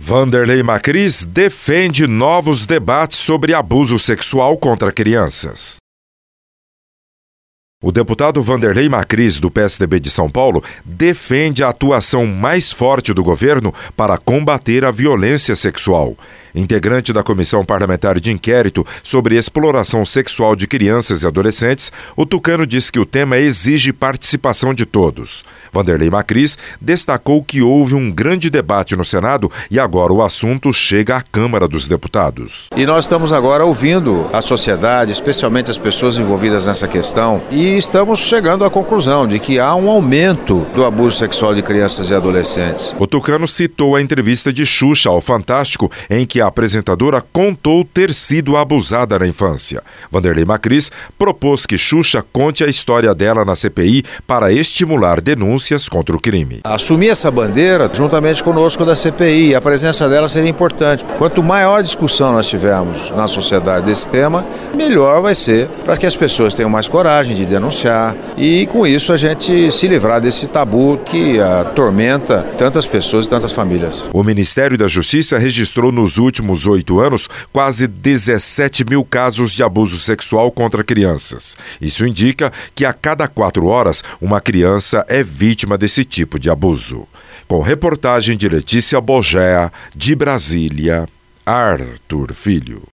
Vanderlei Macris defende novos debates sobre abuso sexual contra crianças. O deputado Vanderlei Macris, do PSDB de São Paulo, defende a atuação mais forte do governo para combater a violência sexual. Integrante da Comissão Parlamentar de Inquérito sobre Exploração Sexual de Crianças e Adolescentes, o tucano diz que o tema exige participação de todos. Vanderlei Macris destacou que houve um grande debate no Senado e agora o assunto chega à Câmara dos Deputados. E nós estamos agora ouvindo a sociedade, especialmente as pessoas envolvidas nessa questão, e estamos chegando à conclusão de que há um aumento do abuso sexual de crianças e adolescentes. O tucano citou a entrevista de Xuxa ao Fantástico, em que a apresentadora contou ter sido abusada na infância. Vanderlei Macris propôs que Xuxa conte a história dela na CPI para estimular denúncias contra o crime. Assumir essa bandeira juntamente conosco da CPI, a presença dela seria importante. Quanto maior discussão nós tivermos na sociedade desse tema, melhor vai ser para que as pessoas tenham mais coragem de denunciar e com isso a gente se livrar desse tabu que atormenta tantas pessoas e tantas famílias. O Ministério da Justiça registrou nos últimos 8 anos quase 17 mil casos de abuso sexual contra crianças. Isso indica que a cada 4 horas uma criança é vítima desse tipo de abuso. Com reportagem de Letícia Bogea, de Brasília, Arthur Filho.